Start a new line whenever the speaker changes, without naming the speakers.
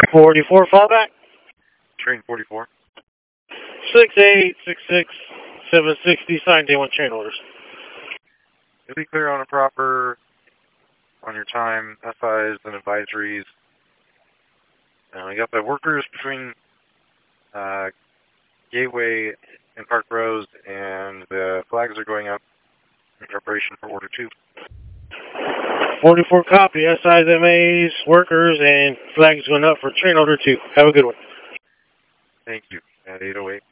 44 fallback.
Train 44.
6866 760, signed day 1 train orders.
You'll be clear on a proper, on your time, SIs and advisories. We got the workers between Gateway and Park Rose, and the flags are going up in preparation for Order 2.
44 copy, SIs, MAs, workers, and flags going up for train order 2. Have a good one.
Thank you. At 808.